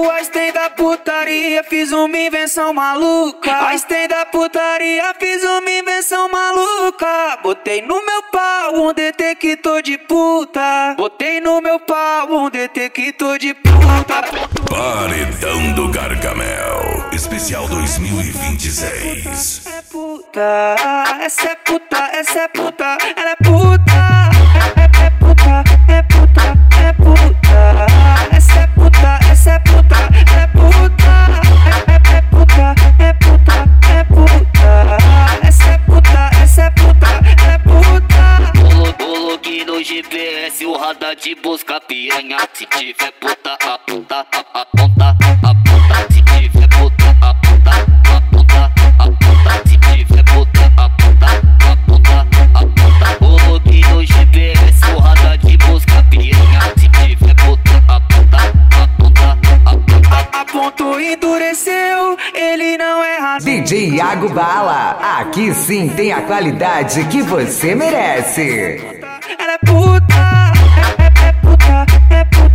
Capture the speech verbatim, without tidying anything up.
O Einstein da putaria, fiz uma invenção maluca. Einstein da putaria, fiz uma invenção maluca. Botei no meu pau um detector de puta. Botei no meu pau um detector de puta. Paredão do Gargamel, especial dois mil e vinte e seis. É puta, essa é puta, essa é puta, ela é puta. É, é, é puta, é puta, é puta. Essa é puta, essa é puta, ela é puta. É, é, é puta, é puta, é puta. Essa é puta, essa é puta, ela é puta. Coloquei no G P S o radar de busca piranha. Se tiver puta, aponta, aponta, aponta. Se tiver puta, aponta, aponta, aponta. Se tiver puta, aponta, aponta, aponta. Coloquei no G P S o radar de busca piranha. Se tiver puta, aponta, aponta, aponta. Apontou, endureceu, ele não é raso. D J Iago Bala, aqui sim tem a qualidade que você merece. Ela é puta, é, é, é puta, é puta.